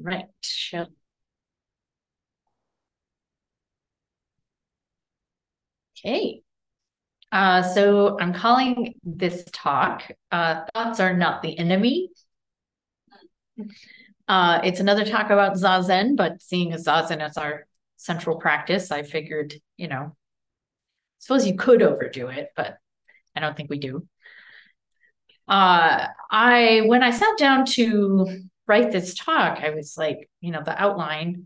Right. Okay. So I'm calling this talk, Thoughts Are Not the Enemy. It's another talk about Zazen, but seeing as Zazen as our central practice, I figured, suppose you could overdo it, but I don't think we do. When I sat down to write this talk, I was like, the outline,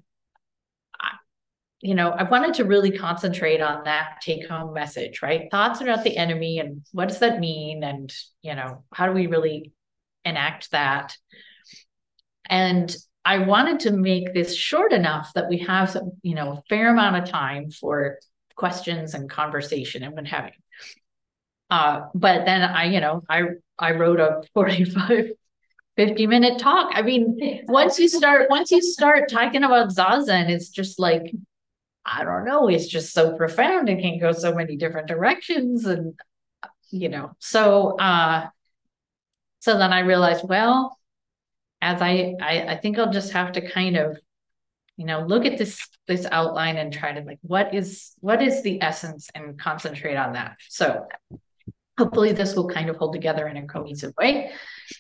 I wanted to really concentrate on that take home message, right? Thoughts are not the enemy. And what does that mean? And, how do we really enact that? And I wanted to make this short enough that we have some, a fair amount of time for questions and conversation and what have you. But then I wrote a 45, 50-minute talk. I mean, once you start talking about Zazen, it's just like, I don't know, it's just so profound. It can go so many different directions. And, so then I realized, well, as I think I'll just have to kind of, look at this outline and try to like, what is the essence and concentrate on that. So hopefully this will kind of hold together in a cohesive way.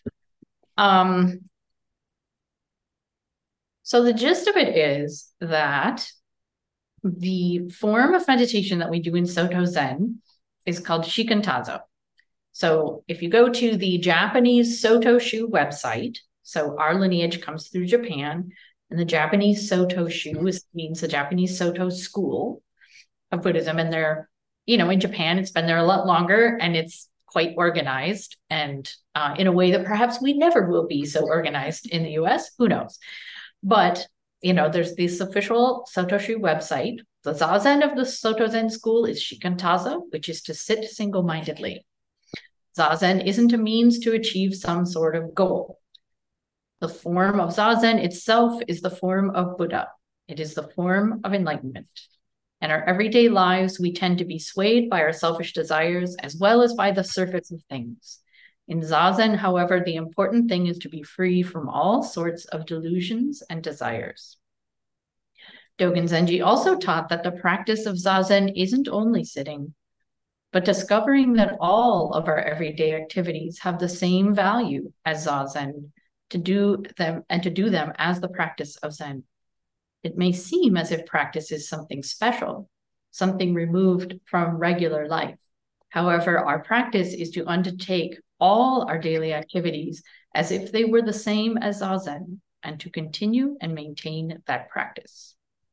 So the gist of it is that the form of meditation that we do in Soto Zen is called Shikantazo. So if you go to the Japanese Soto Shu website, so our lineage comes through Japan, and the Japanese Soto Shu means the Japanese Soto school of Buddhism. And they're, in Japan, it's been there a lot longer, and it's quite organized, and in a way that perhaps we never will be so organized in the US. Who knows? But there's this official Soto Shu website. The Zazen of the Soto Zen school is Shikantazo, which is to sit single-mindedly. Zazen isn't a means to achieve some sort of goal. The form of Zazen itself is the form of Buddha. It is the form of enlightenment. In our everyday lives, we tend to be swayed by our selfish desires as well as by the surface of things. In Zazen, however, the important thing is to be free from all sorts of delusions and desires. Dogen Zenji also taught that the practice of Zazen isn't only sitting, but discovering that all of our everyday activities have the same value as Zazen, to do them as the practice of Zen. It may seem as if practice is something special, something removed from regular life. However, our practice is to undertake all our daily activities as if they were the same as Zazen, and to continue and maintain that practice.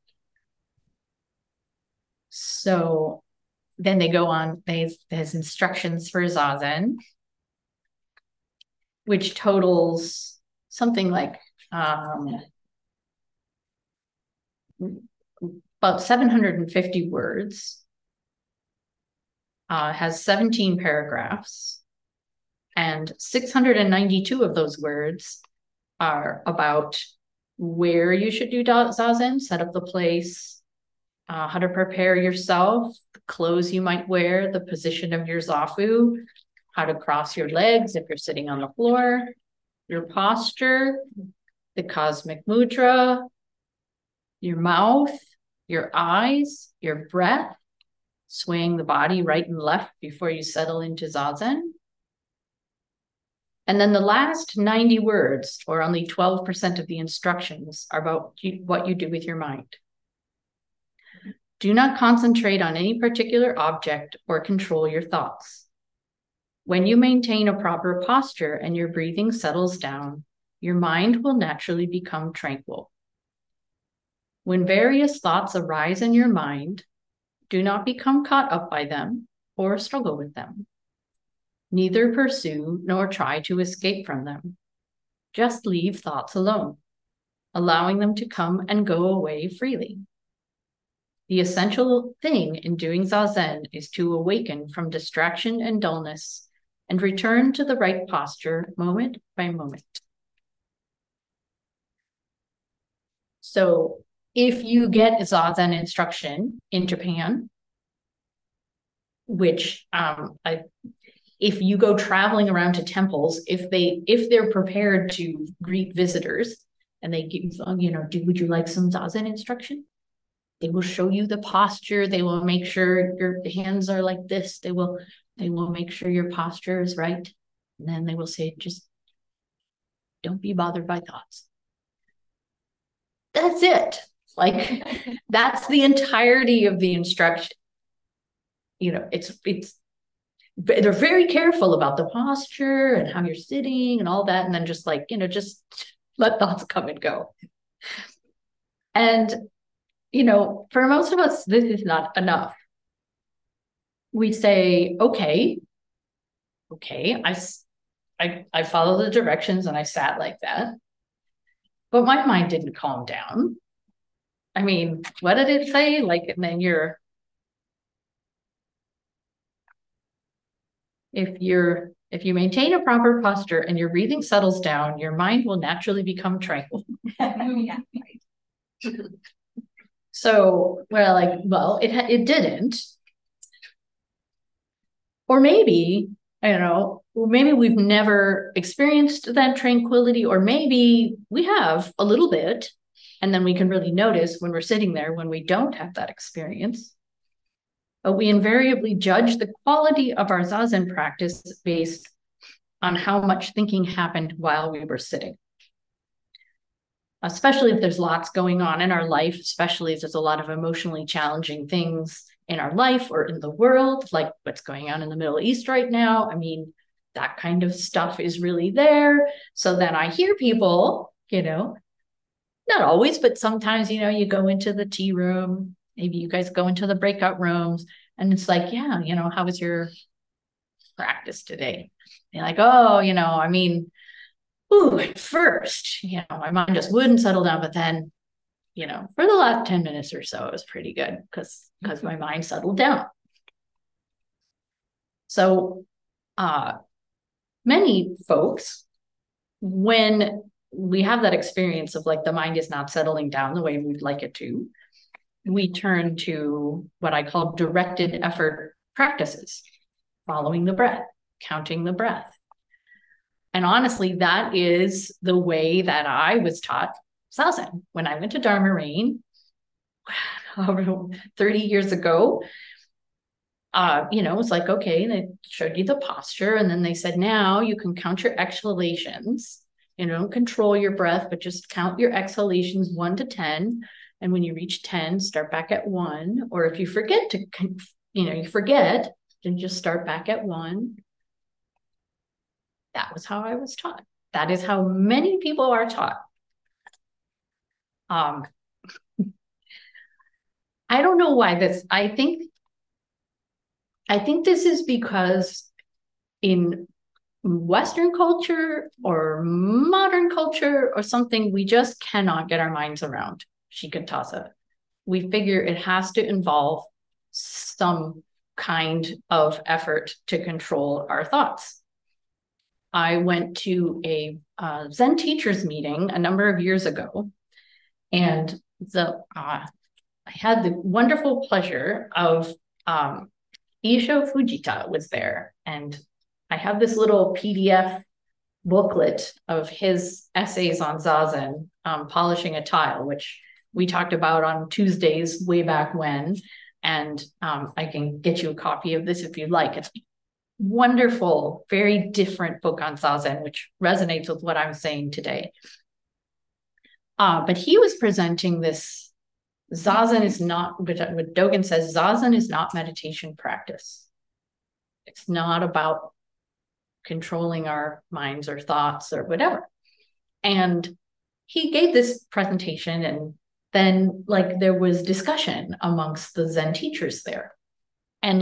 So then they go on, there's instructions for Zazen, which totals something like about 750 words, has 17 paragraphs, and 692 of those words are about where you should do Zazen, set up the place, how to prepare yourself, the clothes you might wear, the position of your zafu, how to cross your legs if you're sitting on the floor, your posture, the cosmic mudra, your mouth, your eyes, your breath, swaying the body right and left before you settle into Zazen. And then the last 90 words, or only 12% of the instructions, are about what you do with your mind. Do not concentrate on any particular object or control your thoughts. When you maintain a proper posture and your breathing settles down, your mind will naturally become tranquil. When various thoughts arise in your mind, do not become caught up by them or struggle with them. Neither pursue nor try to escape from them. Just leave thoughts alone, allowing them to come and go away freely. The essential thing in doing Zazen is to awaken from distraction and dullness and return to the right posture moment by moment. So if you get Zazen instruction in Japan, which if you go traveling around to temples, if they're prepared to greet visitors and they give, would you like some Zazen instruction? They will show you the posture. They will make sure your hands are like this. They will make sure your posture is right. And then they will say, just don't be bothered by thoughts. That's it. Like, that's the entirety of the instruction. They're very careful about the posture and how you're sitting and all that. And then just just let thoughts come and go. And, for most of us, this is not enough. We say, okay, I follow the directions and I sat like that, but my mind didn't calm down. I mean, what did it say? Like, and then if you maintain a proper posture and your breathing settles down, your mind will naturally become tranquil. Yeah, right. So we're like, well, it didn't. Or maybe, I don't know, maybe we've never experienced that tranquility, or maybe we have a little bit, and then we can really notice when we're sitting there when we don't have that experience. But we invariably judge the quality of our Zazen practice based on how much thinking happened while we were sitting. Especially if there's lots going on in our life, especially if there's a lot of emotionally challenging things in our life or in the world, like what's going on in the Middle East right now. I mean, that kind of stuff is really there. So then I hear people, not always, but sometimes, you go into the tea room, maybe you guys go into the breakout rooms, and it's like, yeah, how was your practice today? You're like, oh, at first, my mind just wouldn't settle down, but then, for the last 10 minutes or so, it was pretty good because my mind settled down. So many folks, when we have that experience of like the mind is not settling down the way we'd like it to, we turn to what I call directed effort practices, following the breath, counting the breath. And honestly, that is the way that I was taught Zazen. When I went to Dharma Rain 30 years ago, it's like, okay, they showed you the posture, and then they said, now you can count your exhalations. Don't control your breath, but just count your exhalations 1 to 10. And when you reach 10, start back at 1. Or if you forget to, then just start back at 1. That was how I was taught. That is how many people are taught. I don't know why this. I think this is because in Western culture or modern culture or something, we just cannot get our minds around Shikantaza. We figure it has to involve some kind of effort to control our thoughts. I went to a Zen teachers meeting a number of years ago, and I had the wonderful pleasure of Isho Fujita was there, and I have this little PDF booklet of his essays on Zazen, polishing a tile, which we talked about on Tuesdays way back when, and I can get you a copy of this if you'd like. It's wonderful, very different book on Zazen, which resonates with what I'm saying today. But he was presenting this, Zazen is not, what Dogen says, Zazen is not meditation practice. It's not about controlling our minds or thoughts or whatever. And he gave this presentation, and then there was discussion amongst the Zen teachers there. And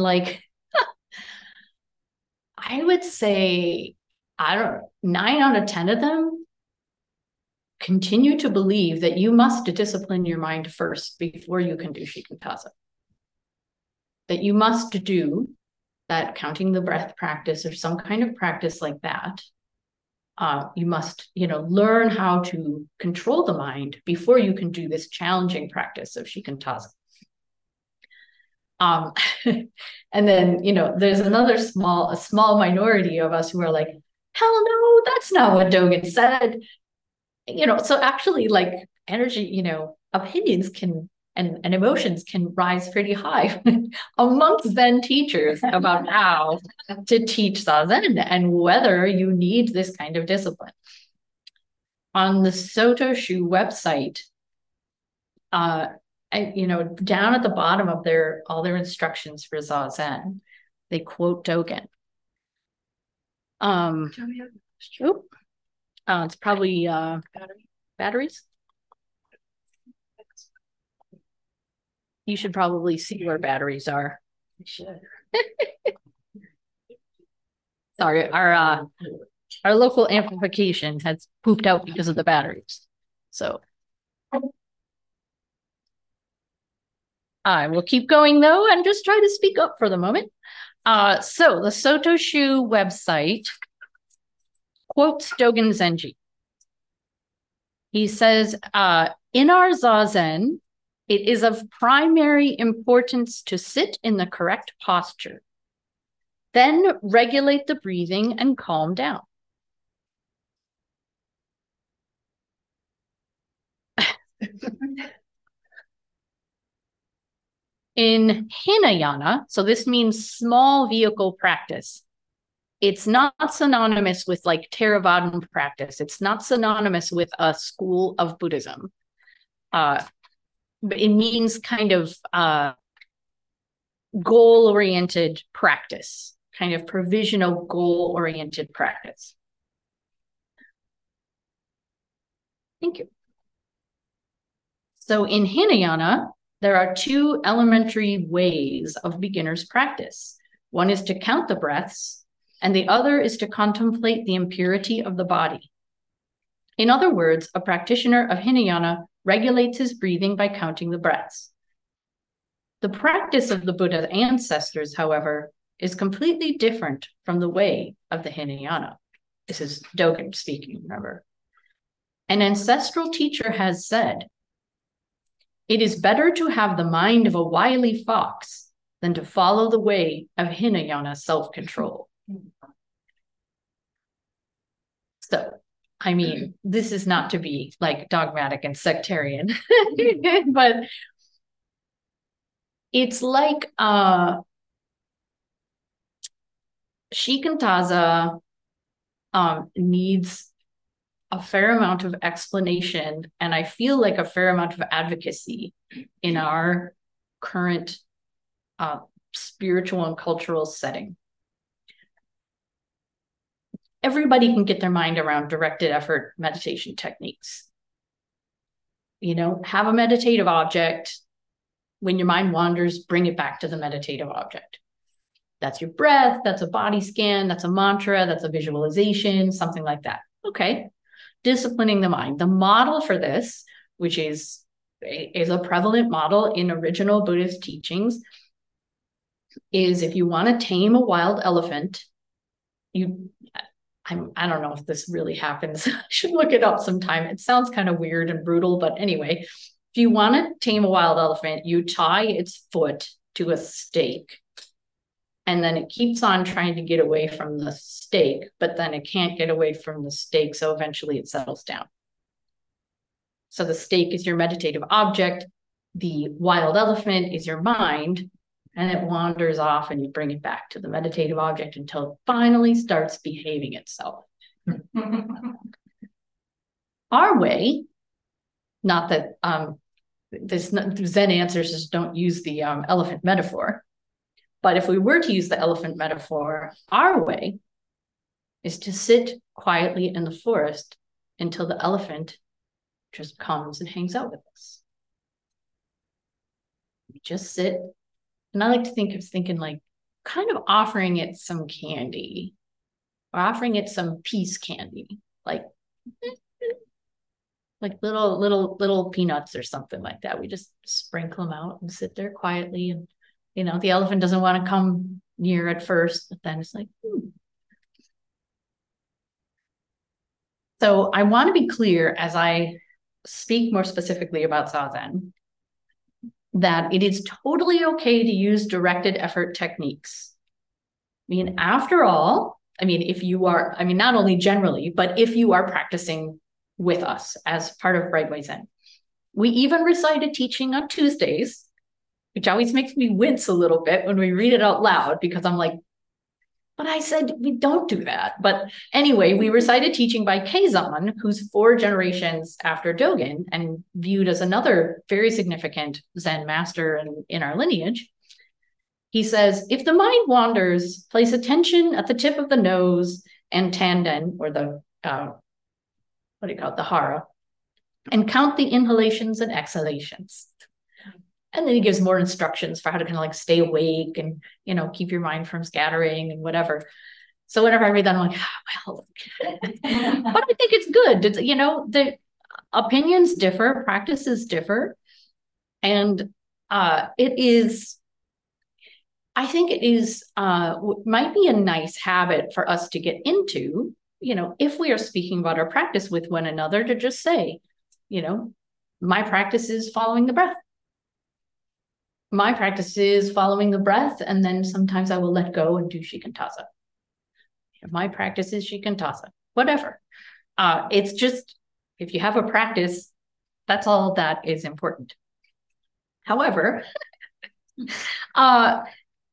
I would say, 9 out of 10 of them continue to believe that you must discipline your mind first before you can do Shikantaza. That you must do that counting the breath practice or some kind of practice like that. You must, learn how to control the mind before you can do this challenging practice of Shikantaza. And then, there's a small minority of us who are like, hell no, that's not what Dogen said. so actually like energy, opinions can and emotions can rise pretty high amongst Zen teachers about how to teach Zazen and whether you need this kind of discipline. On the Sotoshu website, down at the bottom of all their instructions for Zazen, they quote Dogen. It's probably batteries. You should probably see where batteries are. I should. Sorry, our local amplification has pooped out because of the batteries. So I will keep going though and just try to speak up for the moment. So the Sotoshu website quotes Dogen Zenji. He says, in our Zazen, it is of primary importance to sit in the correct posture. Then regulate the breathing and calm down. In Hinayana, so this means small vehicle practice. It's not synonymous with like Theravadan practice. It's not synonymous with a school of Buddhism. But it means kind of goal-oriented practice, kind of provisional goal-oriented practice. Thank you. So in Hinayana, there are two elementary ways of beginner's practice. One is to count the breaths, and the other is to contemplate the impurity of the body. In other words, a practitioner of Hinayana regulates his breathing by counting the breaths. The practice of the Buddha's ancestors, however, is completely different from the way of the Hinayana. This is Dogen speaking, remember. An ancestral teacher has said, "It is better to have the mind of a wily fox than to follow the way of Hinayana self-control." So, I mean, this is not to be like dogmatic and sectarian, but it's like Shikantaza needs a fair amount of explanation, and I feel like a fair amount of advocacy in our current spiritual and cultural setting. Everybody can get their mind around directed effort meditation techniques. Have a meditative object. When your mind wanders, bring it back to the meditative object. That's your breath, that's a body scan, that's a mantra, that's a visualization, something like that. Okay. Disciplining the mind. The model for this, which is a prevalent model in original Buddhist teachings, is if you want to tame a wild elephant, I don't know if this really happens. I should look it up sometime. It sounds kind of weird and brutal, but anyway, if you want to tame a wild elephant, you tie its foot to a stake, and then it keeps on trying to get away from the stake, but then it can't get away from the stake, so eventually it settles down. So the stake is your meditative object, the wild elephant is your mind, and it wanders off, and you bring it back to the meditative object until it finally starts behaving itself. Our way, not that Zen ancestors don't use the elephant metaphor, but if we were to use the elephant metaphor, our way is to sit quietly in the forest until the elephant just comes and hangs out with us. We just sit. And I like to thinking like kind of offering it some candy or offering it some peace candy, like little peanuts or something like that. We just sprinkle them out and sit there quietly. And, the elephant doesn't want to come near at first, but then it's like, So I want to be clear as I speak more specifically about Zazen, that it is totally okay to use directed effort techniques. After all, if you are, not only generally, but if you are practicing with us as part of Brightway Zen. We even recite a teaching on Tuesdays, which always makes me wince a little bit when we read it out loud, because I'm like, but I said we don't do that. But anyway, we recite a teaching by Keizan, who's 4 generations after Dogen and viewed as another very significant Zen master in our lineage. He says, if the mind wanders, place attention at the tip of the nose and tanden, or the, the hara, and count the inhalations and exhalations. And then he gives more instructions for how to kind of like stay awake and, keep your mind from scattering and whatever. So whenever I read that, I'm like, well, but I think it's good. It's, the opinions differ, practices differ. And I think it is, might be a nice habit for us to get into, if we are speaking about our practice with one another, to just say, my practice is following the breath. My practice is following the breath, and then sometimes I will let go and do shikantaza. My practice is shikantaza, whatever. It's just, if you have a practice, that's all that is important. However, I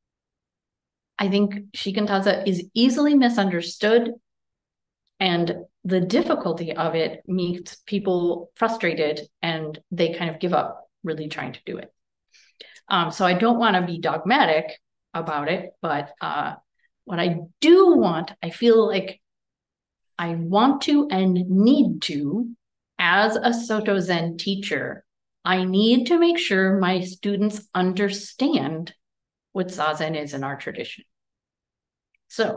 think shikantaza is easily misunderstood, and the difficulty of it makes people frustrated, and they kind of give up really trying to do it. So I don't want to be dogmatic about it, but what I do want, I feel like I want to and need to, as a Soto Zen teacher, I need to make sure my students understand what Zazen is in our tradition. So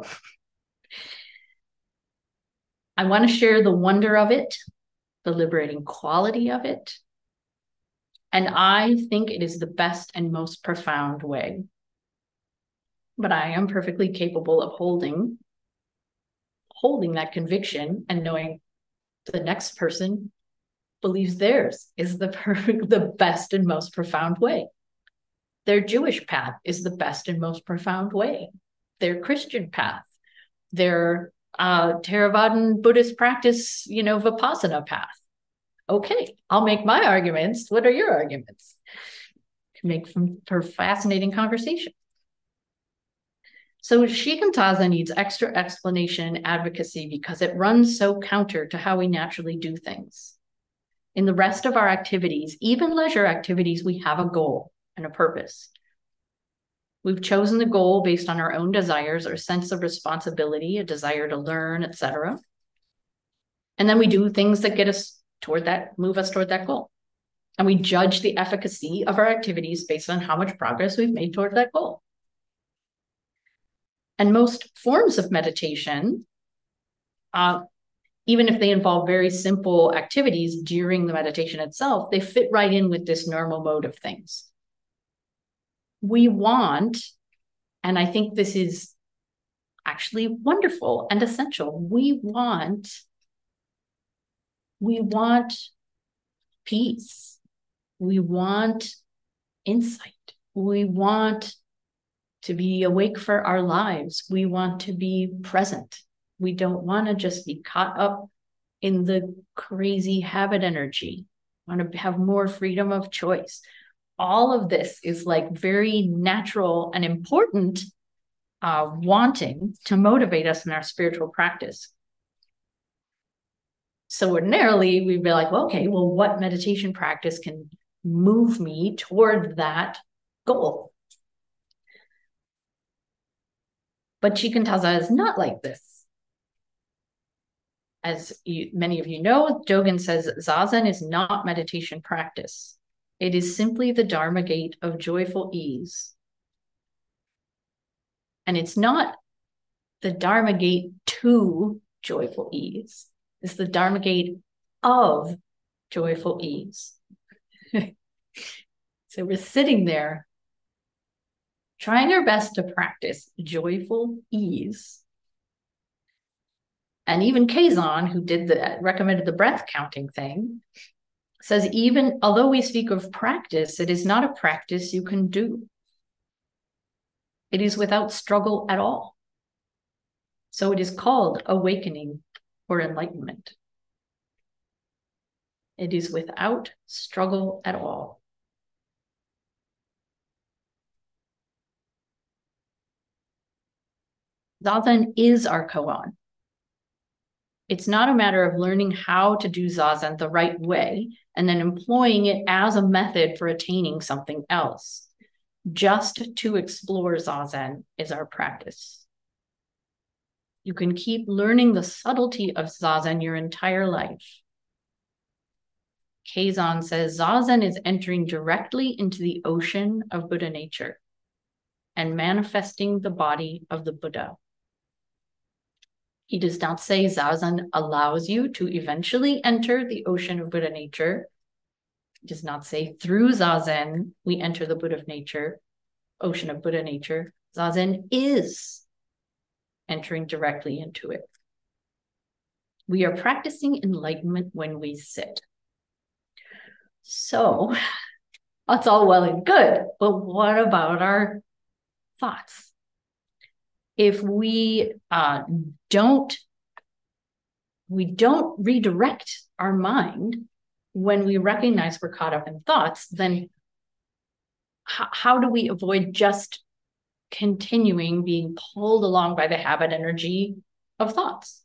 I want to share the wonder of it, the liberating quality of it. And I think it is the best and most profound way. But I am perfectly capable of holding that conviction and knowing the next person believes theirs is the best and most profound way. Their Jewish path is the best and most profound way. Their Christian path, their Theravadan Buddhist practice, Vipassana path. Okay, I'll make my arguments. What are your arguments? Make for fascinating conversation. So shikantaza needs extra explanation and advocacy because it runs so counter to how we naturally do things. In the rest of our activities, even leisure activities, we have a goal and a purpose. We've chosen the goal based on our own desires or sense of responsibility, a desire to learn, etc. And then we do things that get us move us toward that goal. And we judge the efficacy of our activities based on how much progress we've made toward that goal. And most forms of meditation, even if they involve very simple activities during the meditation itself, they fit right in with this normal mode of things. We want, and I think this is actually wonderful and essential, we want peace. We want insight. We want to be awake for our lives. We want to be present. We don't want to just be caught up in the crazy habit energy. We want to have more freedom of choice. All of this is like very natural and important wanting to motivate us in our spiritual practice. So ordinarily, we'd be like, well, okay, well, what meditation practice can move me toward that goal? But shikantaza is not like this. As many of you know, Dogen says Zazen is not meditation practice. It is simply the Dharma gate of joyful ease. And it's not the Dharma gate to joyful ease. It's the Dharma gate of joyful ease. So we're sitting there trying our best to practice joyful ease. And even Keizan, who recommended the breath counting thing, says even although we speak of practice, it is not a practice you can do. It is without struggle at all. So it is called awakening or enlightenment. It is without struggle at all. Zazen is our koan. It's not a matter of learning how to do Zazen the right way and then employing it as a method for attaining something else. Just to explore Zazen is our practice. You can keep learning the subtlety of Zazen your entire life. Keizan says Zazen is entering directly into the ocean of Buddha nature and manifesting the body of the Buddha. He does not say Zazen allows you to eventually enter the ocean of Buddha nature. He does not say through Zazen we enter the Buddha of nature, ocean of Buddha nature. Zazen is entering directly into it. We are practicing enlightenment when we sit. So that's all well and good, but what about our thoughts? If we don't redirect our mind when we recognize we're caught up in thoughts, then how do we avoid just continuing being pulled along by the habit energy of thoughts?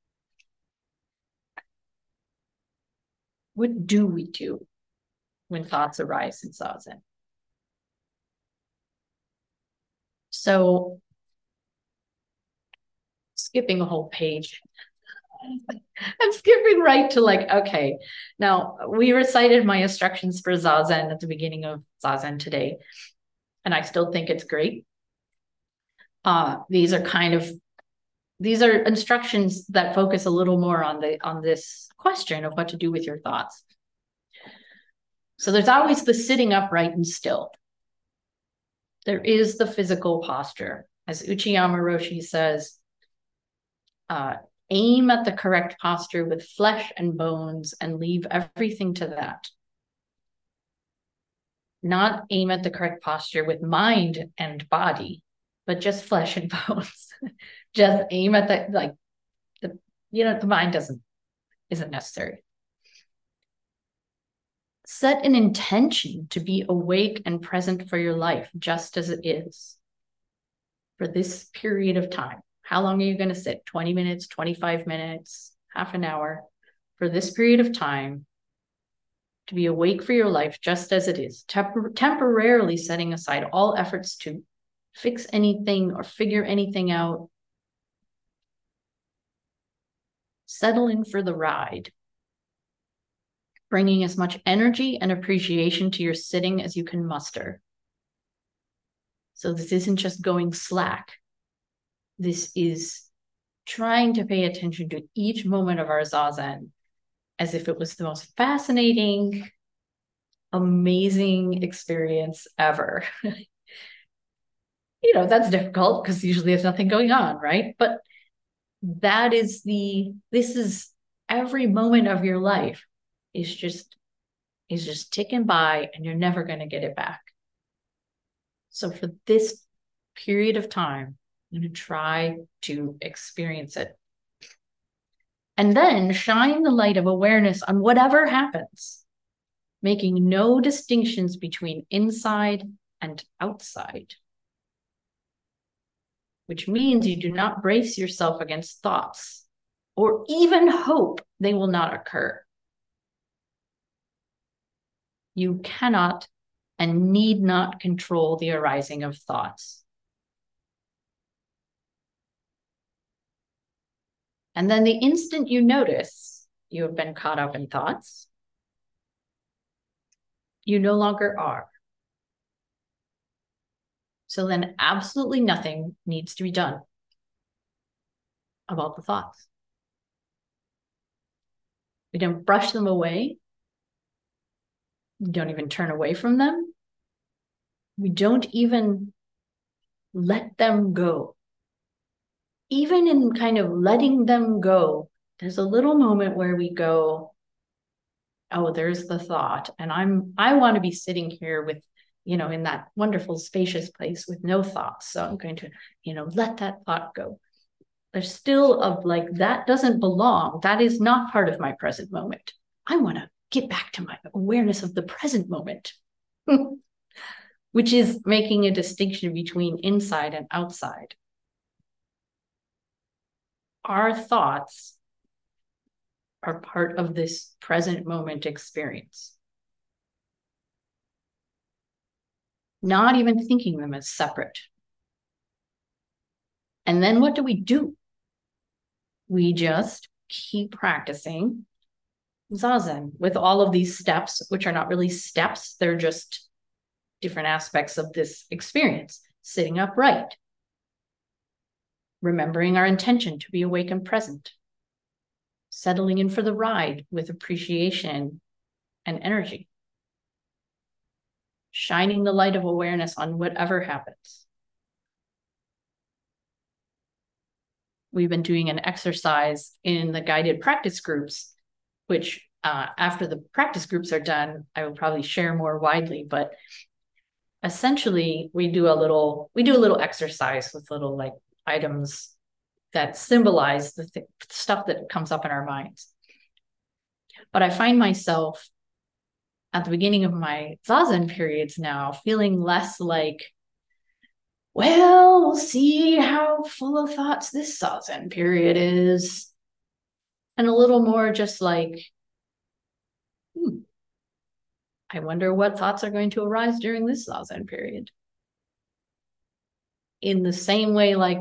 What do we do when thoughts arise in Zazen? So, skipping a whole page. I'm skipping right to okay, now we recited my instructions for Zazen at the beginning of Zazen today, and I still think it's great. These are instructions that focus a little more on this question of what to do with your thoughts. So there's always the sitting upright and still. There is the physical posture. As Uchiyama Roshi says, aim at the correct posture with flesh and bones and leave everything to that. Not aim at the correct posture with mind and body, but just flesh and bones. Just aim at the mind isn't necessary. Set an intention to be awake and present for your life, just as it is. For this period of time. How long are you going to sit? 20 minutes, 25 minutes, half an hour? For this period of time, to be awake for your life, just as it is. Temporarily setting aside all efforts to fix anything or figure anything out. Settle in for the ride. Bringing as much energy and appreciation to your sitting as you can muster. So this isn't just going slack. This is trying to pay attention to each moment of our Zazen as if it was the most fascinating, amazing experience ever. That's difficult because usually there's nothing going on, right? But this is every moment of your life is just ticking by and you're never going to get it back. So for this period of time, I'm going to try to experience it. And then shine the light of awareness on whatever happens, making no distinctions between inside and outside. Which means you do not brace yourself against thoughts or even hope they will not occur. You cannot and need not control the arising of thoughts. And then the instant you notice you have been caught up in thoughts, you no longer are. So then absolutely nothing needs to be done about the thoughts. We don't brush them away. We don't even turn away from them. We don't even let them go. Even in kind of letting them go, there's a little moment where we go, oh, there's the thought. And I want to be sitting here with, in that wonderful spacious place with no thoughts. So I'm going to, let that thought go. There's still that doesn't belong. That is not part of my present moment. I want to get back to my awareness of the present moment, which is making a distinction between inside and outside. Our thoughts are part of this present moment experience. Not even thinking them as separate. And then what do? We just keep practicing Zazen with all of these steps, which are not really steps, they're just different aspects of this experience. Sitting upright, remembering our intention to be awake and present, settling in for the ride with appreciation and energy, shining the light of awareness on whatever happens. We've been doing an exercise in the guided practice groups, which after the practice groups are done, I will probably share more widely, but essentially we do a little exercise with little like items that symbolize the stuff that comes up in our minds. But I find myself at the beginning of my Zazen periods now feeling less like, well, we'll see how full of thoughts this Zazen period is. And a little more just like, I wonder what thoughts are going to arise during this Zazen period. In the same way, like,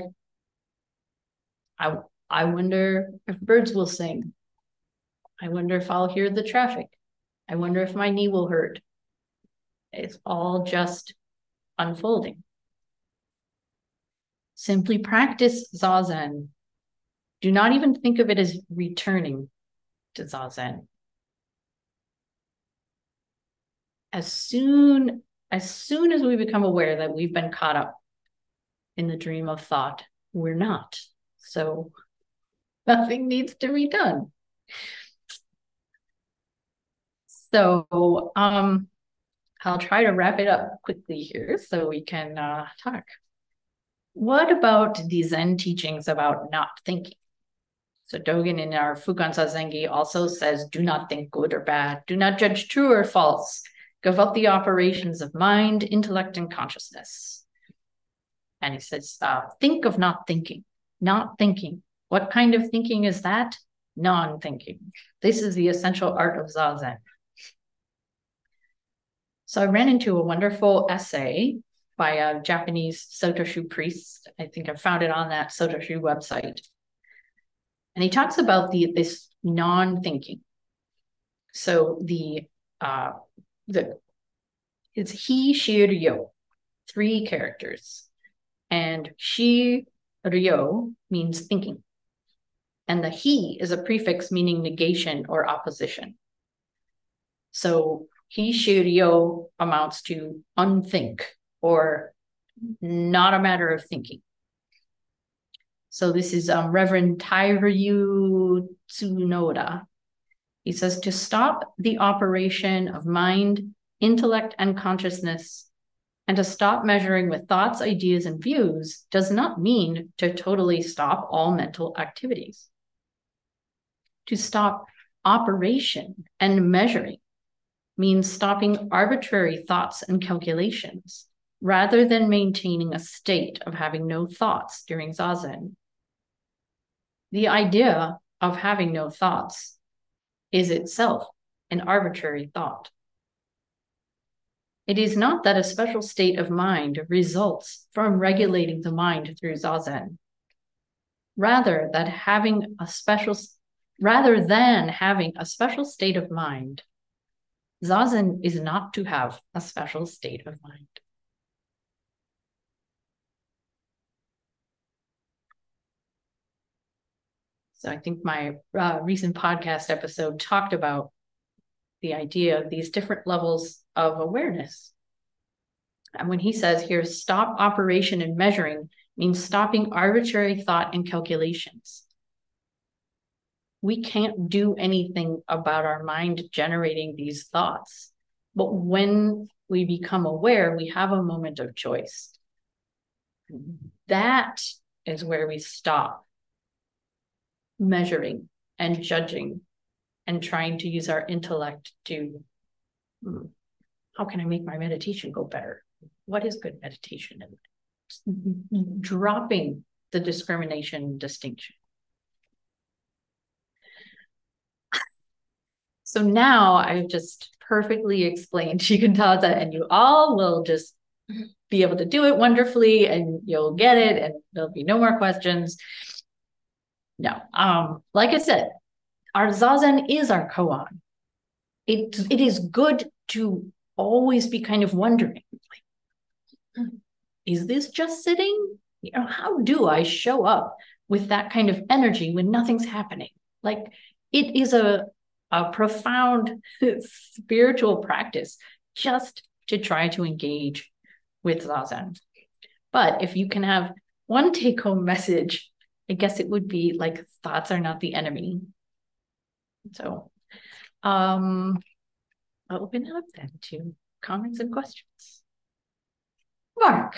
I wonder if birds will sing. I wonder if I'll hear the traffic. I wonder if my knee will hurt. It's all just unfolding. Simply practice Zazen. Do not even think of it as returning to Zazen. As soon as we become aware that we've been caught up in the dream of thought, we're not. So nothing needs to be done. So I'll try to wrap it up quickly here so we can talk. What about the Zen teachings about not thinking? So Dogen in our Fukan Zazengi also says, do not think good or bad. Do not judge true or false. Give up the operations of mind, intellect, and consciousness. And he says, think of not thinking. Not thinking. What kind of thinking is that? Non-thinking. This is the essential art of Zazen. So I ran into a wonderful essay by a Japanese Sotoshu priest. I think I found it on that Sotoshu website. And he talks about this non-thinking. So it's he, she, ryo, 3 characters. And she, ryo means thinking. And the he is a prefix meaning negation or opposition. So he, she, ryo amounts to unthink or not a matter of thinking. So this is Reverend Tairyu Tsunoda. He says, to stop the operation of mind, intellect, and consciousness, and to stop measuring with thoughts, ideas, and views does not mean to totally stop all mental activities. To stop operation and measuring means stopping arbitrary thoughts and calculations, rather than maintaining a state of having no thoughts during Zazen. The idea of having no thoughts is itself an arbitrary thought. It is not that a special state of mind results from regulating the mind through Zazen. Rather than having a special state of mind, Zazen is not to have a special state of mind. So I think my recent podcast episode talked about the idea of these different levels of awareness. And when he says here, stop operation and measuring means stopping arbitrary thought and calculations. We can't do anything about our mind generating these thoughts. But when we become aware, we have a moment of choice. That is where we stop measuring and judging and trying to use our intellect to, how can I make my meditation go better? What is good meditation? And dropping the discrimination distinction. So now I've just perfectly explained Shikantaza, and you all will just be able to do it wonderfully, and you'll get it, and there'll be no more questions. No, like I said, our Zazen is our koan. It is good to always be kind of wondering, like, is this just sitting? You know, how do I show up with that kind of energy when nothing's happening? Like, it is a profound spiritual practice just to try to engage with Zazen. But if you can have one take-home message, I guess it would be like, thoughts are not the enemy. So I'll open it up then to comments and questions. Mark.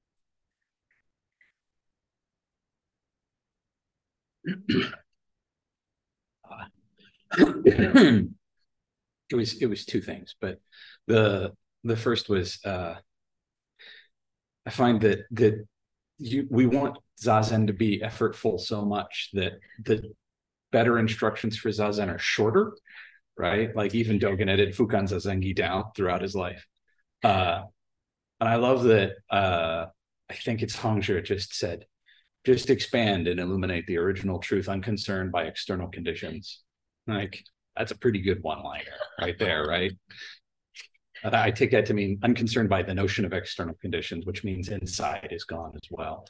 It was two things, but the first was I find that we want Zazen to be effortful so much that the better instructions for Zazen are shorter, right? Like even Dogen edited Fukan Zazengi down throughout his life. And I love that I think it's Hongzhi just said, just expand and illuminate the original truth unconcerned by external conditions. Like, that's a pretty good one-liner right there, right? I take that to mean unconcerned by the notion of external conditions, which means inside is gone as well.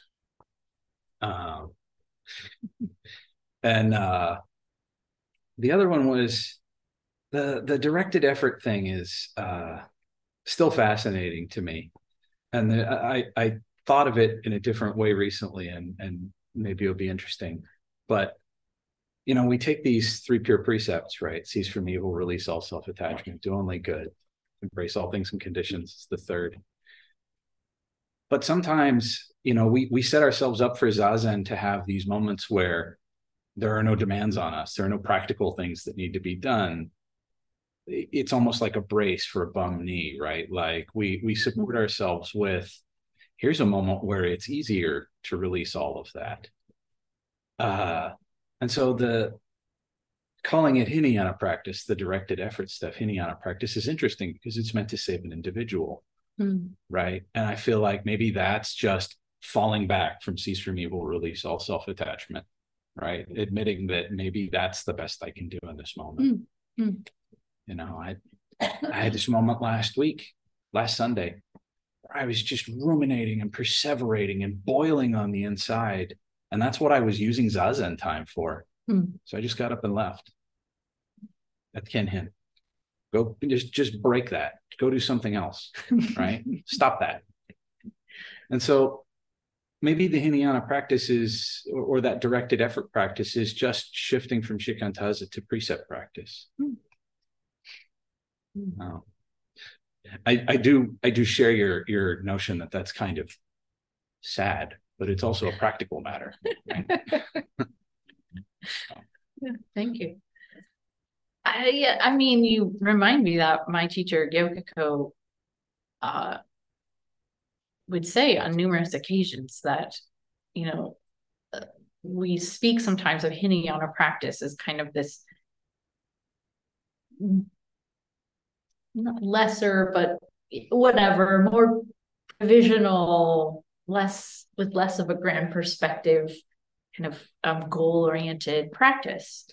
And the other one was the directed effort thing is still fascinating to me. And I thought of it in a different way recently, and maybe it'll be interesting. But you know, we take these 3 pure precepts, right? Cease from evil, release all self-attachment, do only good, embrace all things and conditions. It's the third. But sometimes, you know, we set ourselves up for Zazen to have these moments where there are no demands on us. There are no practical things that need to be done. It's almost like a brace for a bum knee, right? Like we support ourselves with, here's a moment where it's easier to release all of that. And so calling it Hinayana practice, the directed effort stuff, Hinayana practice, is interesting because it's meant to save an individual, right? And I feel like maybe that's just falling back from cease from evil, release all self-attachment, right? Admitting that maybe that's the best I can do in this moment. You know, I had this moment last Sunday, where I was just ruminating and perseverating and boiling on the inside. And that's what I was using Zazen time for. So I just got up and left. At Kenhin. Go just break that. Go do something else, right? Stop that. And so maybe the Hinayana practice is, or that directed effort practice is just shifting from Shikantaza to precept practice. I do share your notion that that's kind of sad, but it's also a practical matter. Right? Yeah, thank you. I mean, you remind me that my teacher, Gyokiko, would say on numerous occasions that, you know, we speak sometimes of Hinayana practice as kind of this not lesser, but whatever, more provisional, with less of a grand perspective, kind of goal-oriented practice.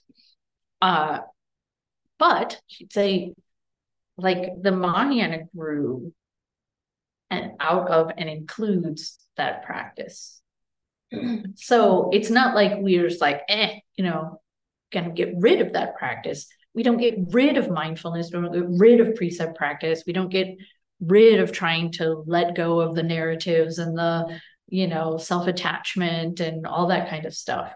But she'd say, like, the Mahayana grew and out of and includes that practice. So it's not like we're just like, you know, gonna get rid of that practice. We don't get rid of mindfulness. We don't get rid of precept practice. We don't get rid of trying to let go of the narratives and the, you know, self-attachment and all that kind of stuff.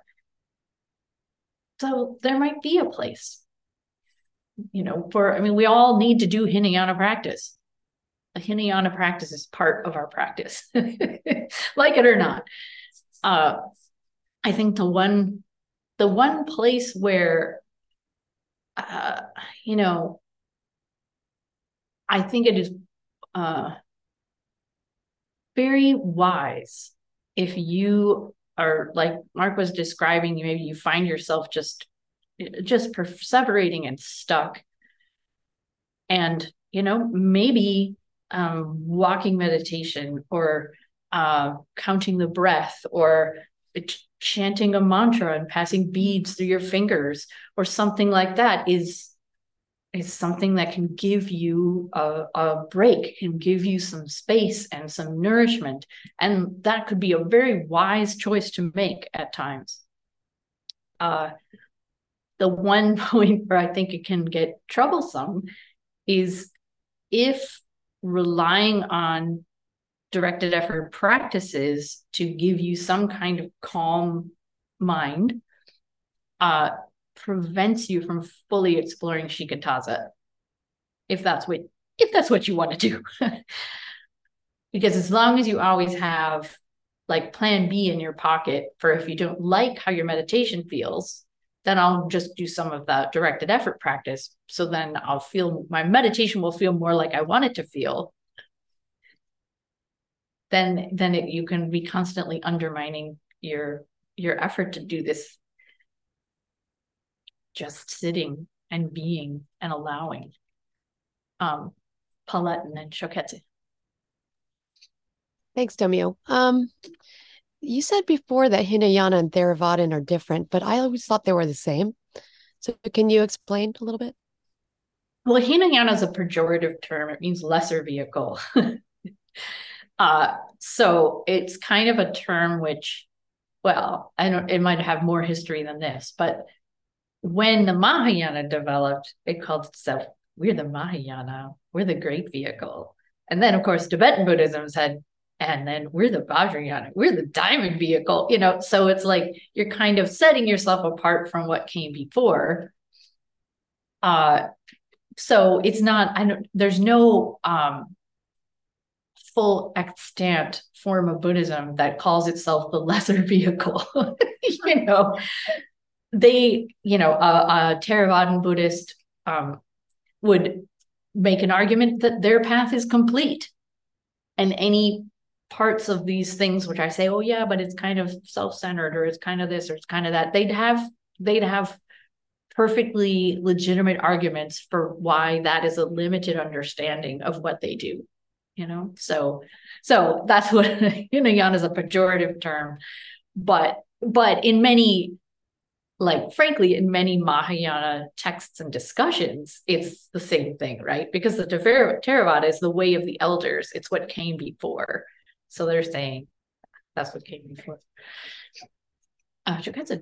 So there might be a place, you know, I mean, we all need to do Hinayana practice. A Hinayana practice is part of our practice, like it or not. I think the one place where you know, I think it is very wise if you are, like Mark was describing, maybe you find yourself just perseverating and stuck. And, maybe walking meditation or counting the breath or chanting a mantra and passing beads through your fingers or something like that is something that can give you a break, can give you some space and some nourishment. And that could be a very wise choice to make at times. The one point where I think it can get troublesome is if relying on directed effort practices to give you some kind of calm mind prevents you from fully exploring shikantaza, if that's what you want to do. Because as long as you always have like plan B in your pocket for if you don't like how your meditation feels, then I'll just do some of that directed effort practice. So then my meditation will feel more like I want it to feel. Then you can be constantly undermining your effort to do this just sitting and being and allowing. Paulette and then Shoketsu. Thanks, Tomio. You said before that Hinayana and Theravadan are different, but I always thought they were the same. So can you explain a little bit? Well, Hinayana is a pejorative term. It means lesser vehicle. So it's kind of a term which, well, it might have more history than this, but when the Mahayana developed, it called itself, we're the Mahayana, we're the great vehicle. And then, of course, Tibetan Buddhism said, and then we're the Vajrayana, we're the diamond vehicle, so it's like you're kind of setting yourself apart from what came before. So it's not, there's no full extant form of Buddhism that calls itself the lesser vehicle. They, a Theravadan Buddhist would make an argument that their path is complete. And any parts of these things, which I say, oh yeah, but it's kind of self-centered, or it's kind of this, or it's kind of that, they'd have perfectly legitimate arguments for why that is a limited understanding of what they do. So that's what Hinayana is a pejorative term, but in many, frankly, in many Mahayana texts and discussions, it's the same thing, right? Because the Theravada is the way of the elders. It's what came before. So they're saying that's what came before. Shoketsu.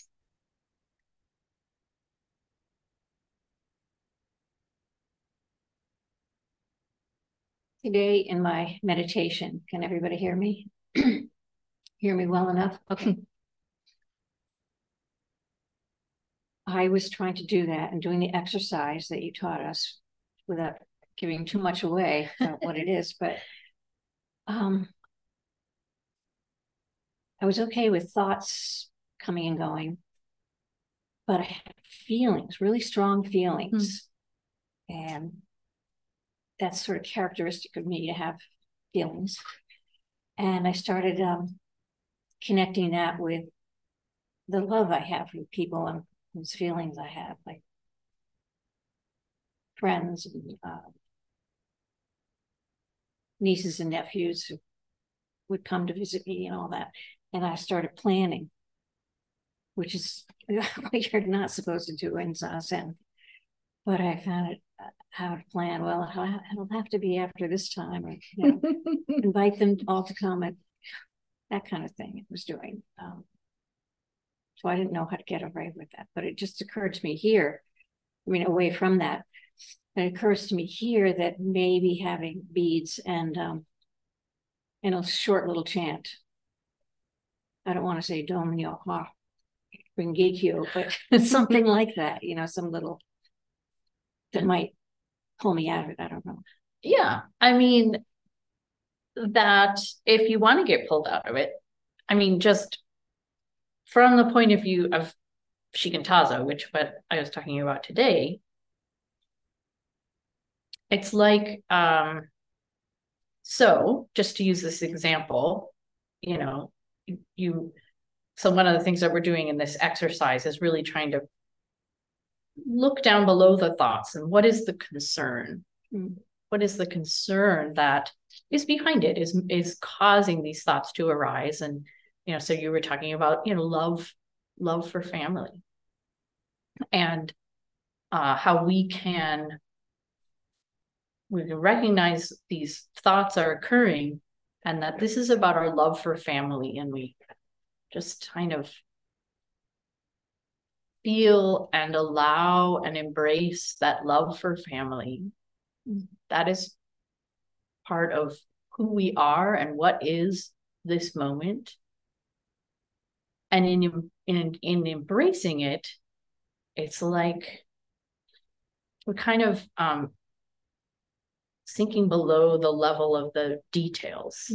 Today in my meditation, can everybody hear me? Hear me well enough? Okay. I was trying to do that and doing the exercise that you taught us without giving too much away about what it is, but I was okay with thoughts coming and going, but I had feelings, really strong feelings. And that's sort of characteristic of me to have feelings. And I started connecting that with the love I have for people and those feelings I have, like friends and nieces and nephews who would come to visit me and all that. And I started planning, which is what you're not supposed to do in Zazen. But I found it how to plan. Well, it'll have to be after this time, or invite them all to come, and that kind of thing. It was doing. So I didn't know how to get away with that. But it just occurred to me here. Away from that, it occurs to me here that maybe having beads and a short little chant. I don't want to say Dom Nyo Ha Rengekyo, but something like that. Some little that might pull me out of it. I don't know. Yeah. That if you want to get pulled out of it, just from the point of view of shikantazo, which what I was talking about today, it's like, so just to use this example, so one of the things that we're doing in this exercise is really trying to look down below the thoughts and what is the concern? What is the concern that is behind it, is causing these thoughts to arise? And, so you were talking about, love for family, and how we can recognize these thoughts are occurring and that this is about our love for family. And we just kind of feel and allow and embrace that love for family. That is part of who we are and what is this moment. And in embracing it, it's like we're kind of sinking below the level of the details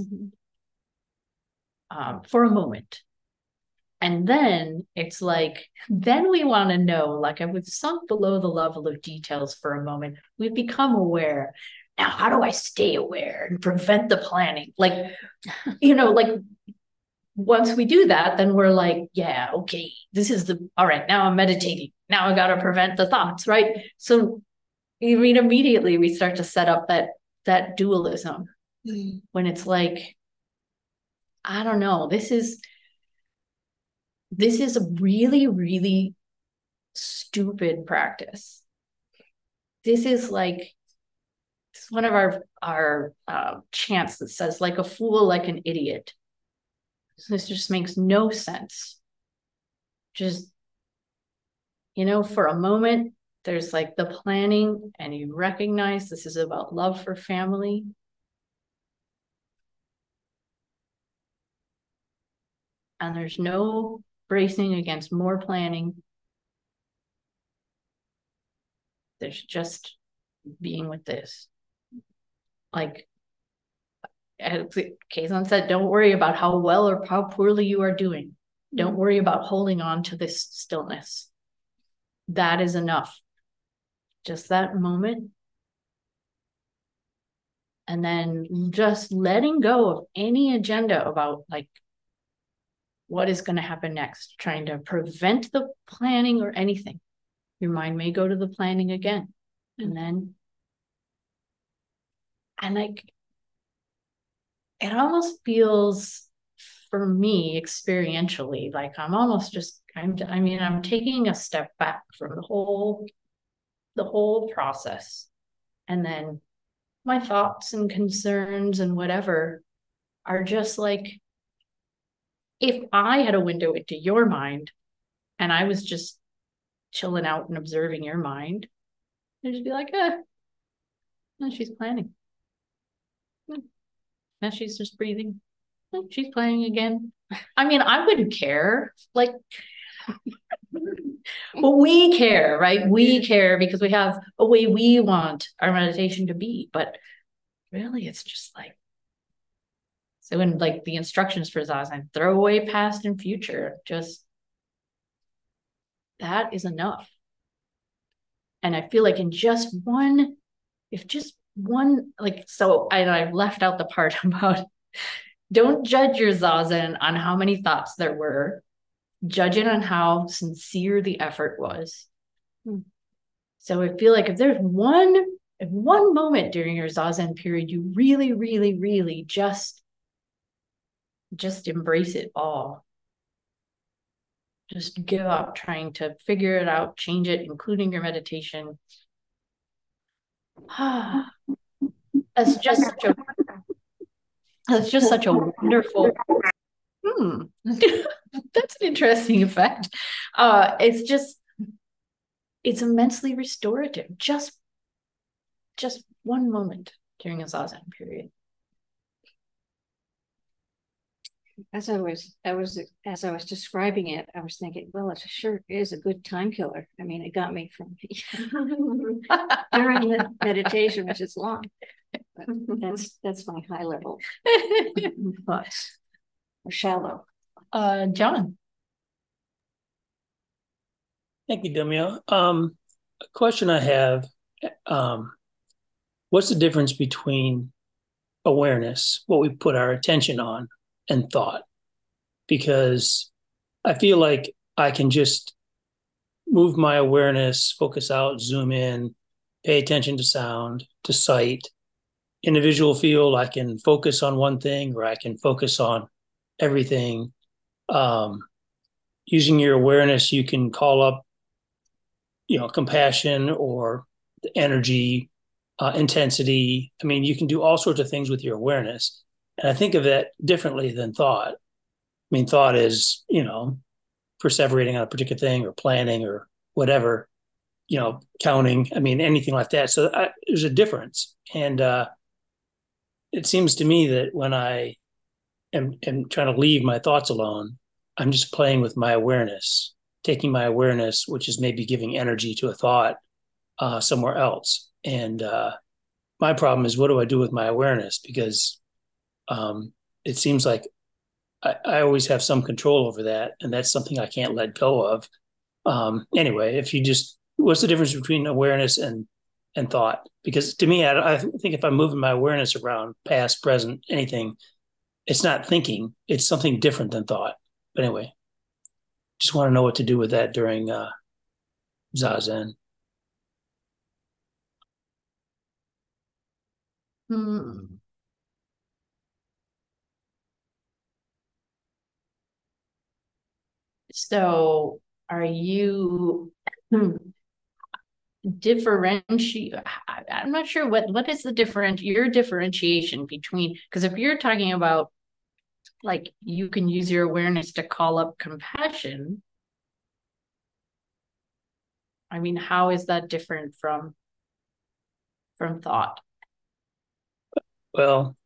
for a moment. And then it's like, then we want to know, like, we've sunk below the level of details for a moment. We've become aware. Now, how do I stay aware and prevent the planning? Like, like once we do that, then we're like, yeah, okay, all right, now I'm meditating. Now I got to prevent the thoughts, right? So immediately we start to set up that dualism when it's like, I don't know, this is a really, really stupid practice. This is like, it's one of our chants that says, like a fool, like an idiot. So this just makes no sense. Just, for a moment, there's like the planning, and you recognize this is about love for family. And there's no bracing against more planning. There's just being with this. Like, as Kazan said, don't worry about how well or how poorly you are doing. Don't worry about holding on to this stillness. That is enough. Just that moment. And then just letting go of any agenda about like what is going to happen next, trying to prevent the planning or anything. Your mind may go to the planning again. And like, it almost feels, for me, experientially, like I'm almost just I'm taking a step back from the whole process. And then my thoughts and concerns and whatever are just like, if I had a window into your mind and I was just chilling out and observing your mind, I'd just be like, no, she's planning. Now she's just breathing. She's playing again. I mean, I wouldn't care. Like, but we care, right? We care because we have a way we want our meditation to be. But really, it's just like, so in like the instructions for Zazen, throw away past and future. Just, that is enough. And I feel like in just one, like, so I left out the part about don't judge your Zazen on how many thoughts there were. Judge it on how sincere the effort was. So I feel like if there's one moment during your Zazen period, you really, really, really just embrace it all. Just give up trying to figure it out, change it, including your meditation. That's just such a wonderful. That's an interesting effect. It's immensely restorative. Just one moment during a Zazen period. As I was describing it, I was thinking, well, it sure is a good time killer. I mean, it got me from during the meditation, which is long. But that's my high level thoughts, or shallow. John. Thank you, Demio. A question I have, um, what's the difference between awareness, what we put our attention on, and thought? Because I feel like I can just move my awareness, focus out, zoom in, pay attention to sound, to sight. In a visual field, I can focus on one thing or I can focus on everything. Um, Using your awareness, you can call up, compassion or the energy, intensity. I mean, you can do all sorts of things with your awareness. And I think of that differently than thought. I mean, thought is, perseverating on a particular thing or planning or whatever, counting. I mean, anything like that. So there's a difference. And it seems to me that when I am trying to leave my thoughts alone, I'm just playing with my awareness, taking my awareness, which is maybe giving energy to a thought somewhere else. And my problem is, what do I do with my awareness? Because it seems like I always have some control over that, and that's something I can't let go of. Anyway, what's the difference between awareness and thought? Because to me, I think if I'm moving my awareness around, past, present, anything, it's not thinking; it's something different than thought. But anyway, just want to know what to do with that during Zazen. Hmm. So are you differentiate? I'm not sure what is your differentiation between, because if you're talking about like you can use your awareness to call up compassion, I mean, how is that different from thought? Well,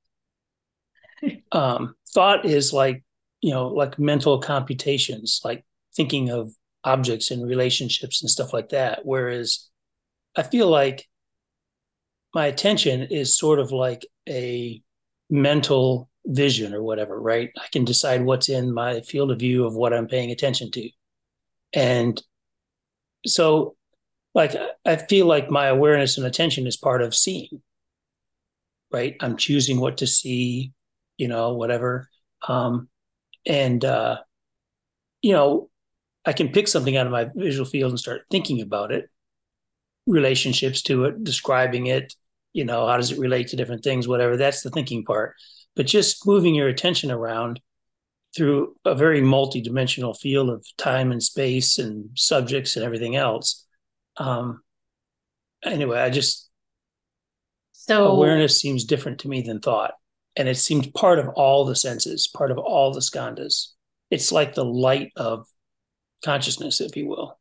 thought is like mental computations, like thinking of objects and relationships and stuff like that. Whereas I feel like my attention is sort of like a mental vision or whatever, right? I can decide what's in my field of view of what I'm paying attention to. And so, like, I feel like my awareness and attention is part of seeing, right? I'm choosing what to see, whatever. Um, and, you know, I can pick something out of my visual field and start thinking about it, relationships to it, describing it, how does it relate to different things, whatever. That's the thinking part. But just moving your attention around through a very multi-dimensional field of time and space and subjects and everything else. Anyway, So awareness seems different to me than thought. And it seems part of all the senses, part of all the skandhas. It's like the light of consciousness, if you will.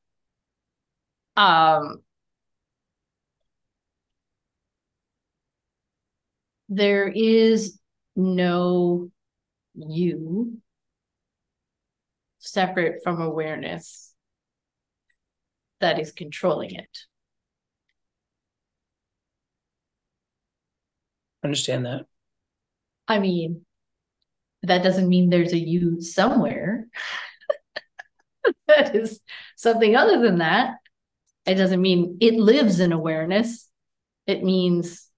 There is no you separate from awareness that is controlling it. Understand that? I mean, that doesn't mean there's a you somewhere. That is something other than that. It doesn't mean it lives in awareness. It means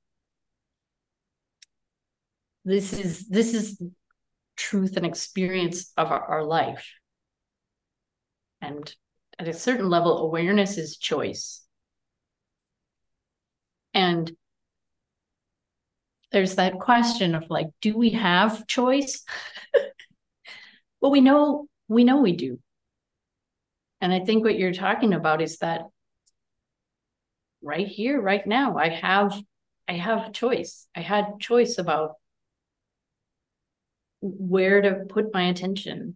this is truth and experience of our life. And at a certain level, awareness is choice. And there's that question of like, do we have choice? Well, we know we do. And I think what you're talking about is that right here, right now, I have choice. I had choice about where to put my attention.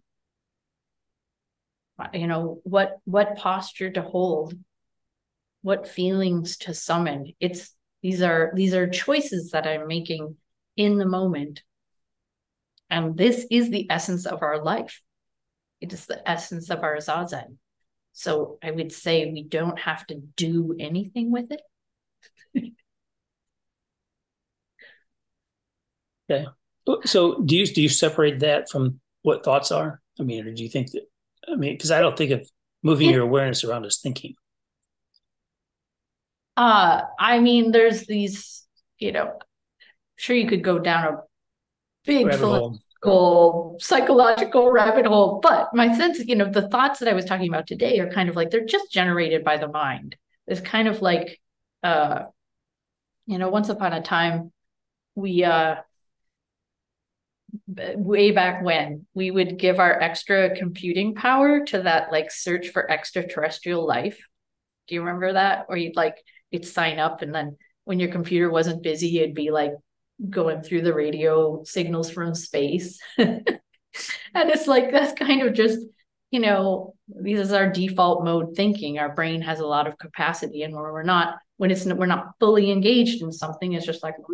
What posture to hold, what feelings to summon. These are choices that I'm making in the moment. And this is the essence of our life. It is the essence of our zazen. So I would say we don't have to do anything with it. Okay. So do you separate that from what thoughts are? I mean, or do you think that, because I don't think of moving your awareness around as thinking? I mean, there's these, sure you could go down a big psychological rabbit hole, but my sense, the thoughts that I was talking about today are kind of like, they're just generated by the mind. It's kind of like, once upon a time, we, way back when, we would give our extra computing power to that like search for extraterrestrial life. Do you remember that? Or you'd sign up, and then when your computer wasn't busy, it'd be like going through the radio signals from space. And it's like, that's kind of just, this is our default mode thinking. Our brain has a lot of capacity, and when we're not fully engaged in something, it's just like,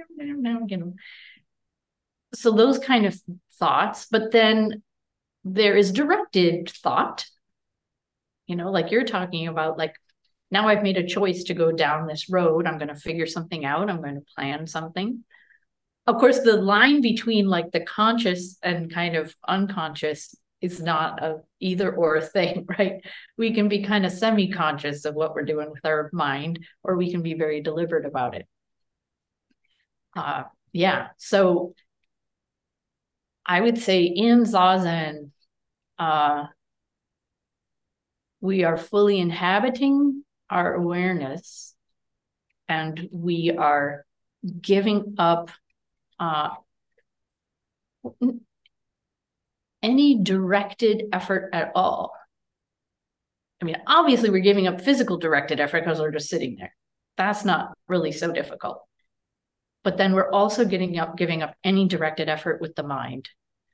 so those kind of thoughts. But then there is directed thought, like you're talking about, like, now I've made a choice to go down this road. I'm going to figure something out. I'm going to plan something. Of course, the line between like the conscious and kind of unconscious is not a either or thing, right? We can be kind of semi-conscious of what we're doing with our mind, or we can be very deliberate about it. Yeah. So I would say in Zazen, we are fully inhabiting our awareness, and we are giving up any directed effort at all. I mean, obviously we're giving up physical directed effort because we're just sitting there. That's not really so difficult. But then we're also giving up any directed effort with the mind.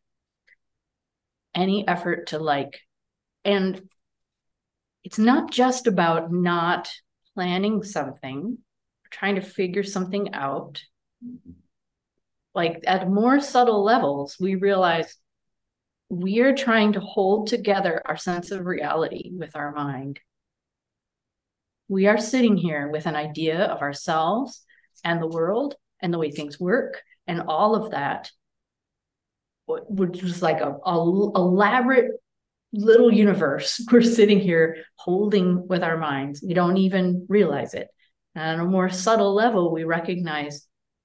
Any effort to and it's not just about not planning something, trying to figure something out. Like at more subtle levels, we realize we are trying to hold together our sense of reality with our mind. We are sitting here with an idea of ourselves and the world and the way things work and all of that, which is like a elaborate little universe we're sitting here holding with our minds. We don't even realize it. And on a more subtle level, we recognize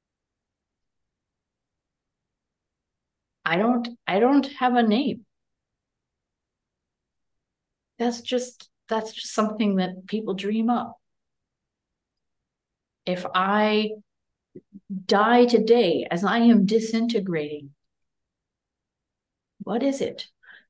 I don't have a name. That's just something that people dream up. If I die today as I am disintegrating, what is it?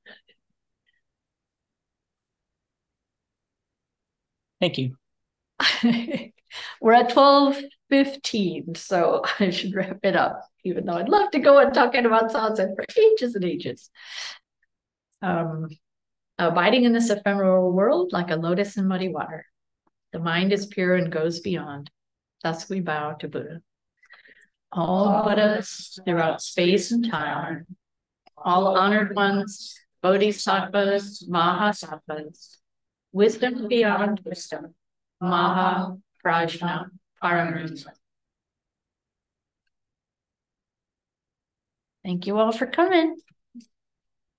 Thank you. We're at 12:15, so I should wrap it up, even though I'd love to go on talking about Zazen for ages and ages. Abiding in this ephemeral world like a lotus in muddy water. The mind is pure and goes beyond. Thus we bow to Buddha. All Buddhas throughout space and time, all honored ones, bodhisattvas, mahasattvas, wisdom beyond wisdom, Maha Prajna Paramita. Thank you all for coming.